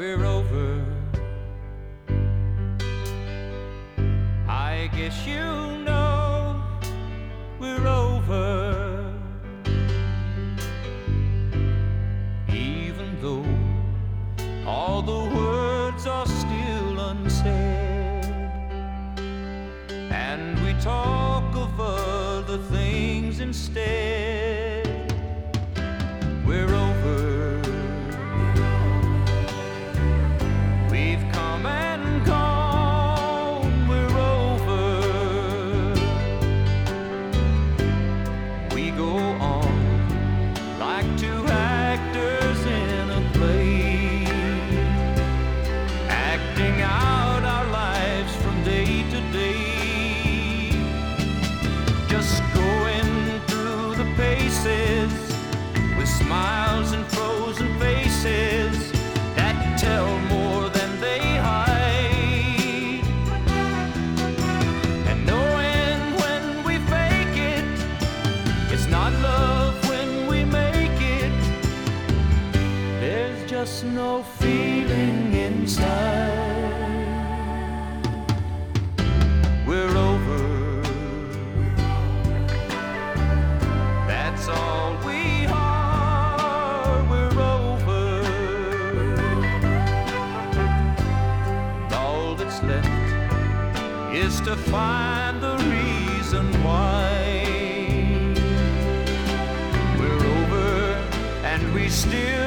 we're over. I guess you know we're over. Even though all the words are still unsaid, and we talk of other things instead. We're over. We've come and gone. We're over. We go on like two actors in a play, acting out our lives from day to day, just going through the paces with smiles and frozen faces that tell more than they hide, and knowing when we fake it, it's not love when we make it. There's just no feeling inside. We're over. That's all we are. We're over. All that's left is to find the reason why. We're over, and we still